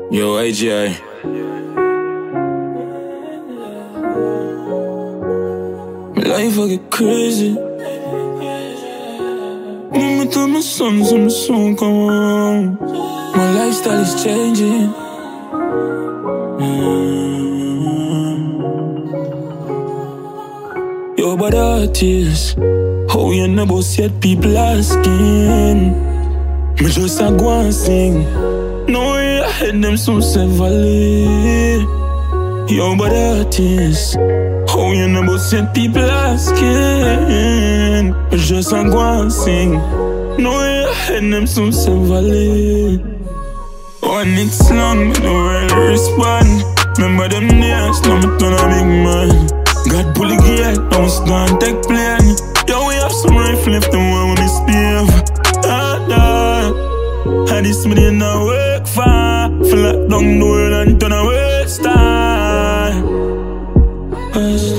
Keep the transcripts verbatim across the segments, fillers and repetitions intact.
Yo, I G I. My life I get crazy. Mama tell my sons and my son come on. My lifestyle is changing. Mm. Yo, but artists, how you never said people asking. Me just a go and sing. No way I head them some say valley. Yo, but artists, how you never said people asking. Me just a go and sing. No way I head them some say valley. One it's long, me no really respond. Remember them days, now me turn a big man. God pull the gate, now we start take plane. Yo, we have some rifle left and one with me spear. Ah, ah. And this me did not work for. Feel like down the world and turn a waste time. Waste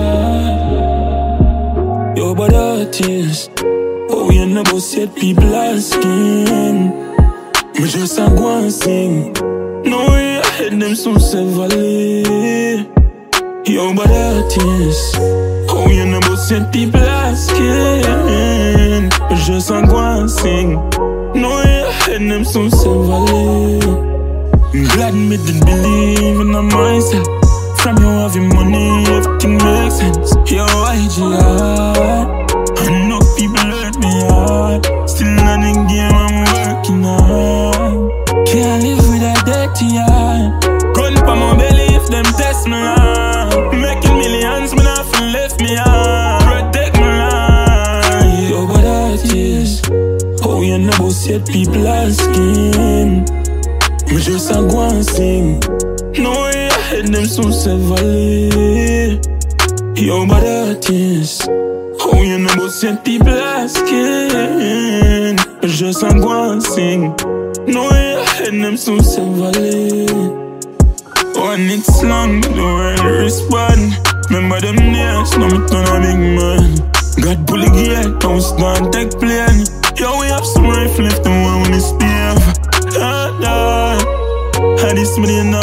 time. Yo, but artists, oh, you never said people asking. Me just a go and sing. No way I head them some say valley. Yo, but artists, oh, you never said people asking. Me just a go and sing. No way I head them some say valley. I'm glad me did believe in myself. From you have your money, everything makes sense. Yo, I G I, I know people hurt me hard. Still not in the game, I'm working hard. Can't live with a dirty heart. Gun pa my belly if them test me hard. Making millions, me not feel left me hard. Protect my life. Yo, but artists, oh, you never said people asking. Me just a go and sing. No way I head them some say valley. Yo, but artists, oh, you never said people asking. Me just a go and sing. No way I head them some say valley. One it's long, me no really respond. Remember them days, now me turn a big man. God pull the gate, now we start take plane. Yo, we have some rifle left and one with me spear. Ah, ah. And this me did not